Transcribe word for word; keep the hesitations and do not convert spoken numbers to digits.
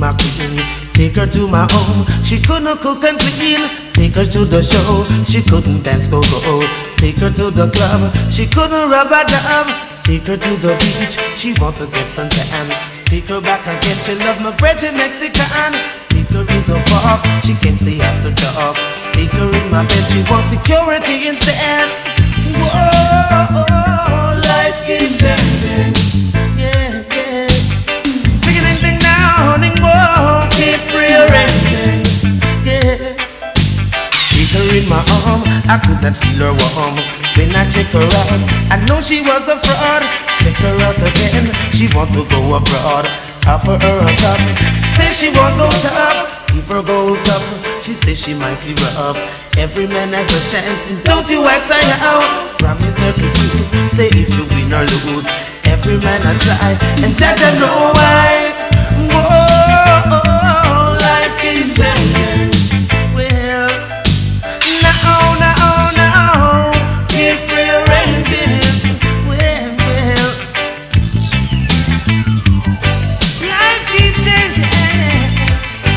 my queen. Take her to my home, she couldn't cook and clean. Take her to the show, she couldn't dance go go. Take her to the club, she couldn't rub a dub. Take her to the beach, she want to get some tan. Take her back again, she love my bread in Mexican. Take her to the park, she can't stay after dark. Take her in my bed, she wants security instead. Whoa, life keeps changing. Yeah, yeah. Taking anything down and whoa, keep rearranging. Yeah. Take her in my arm, I could not feel her warm. When I check her out, I know she was a fraud. Check her out again, she want to go abroad. Offer her a cup, say she want no cup. Give her gold cup, she say she might give her up. Every man has a chance, and don't you ask her out. Promise not to choose, say if you win or lose. Every man I try, and judge I know why.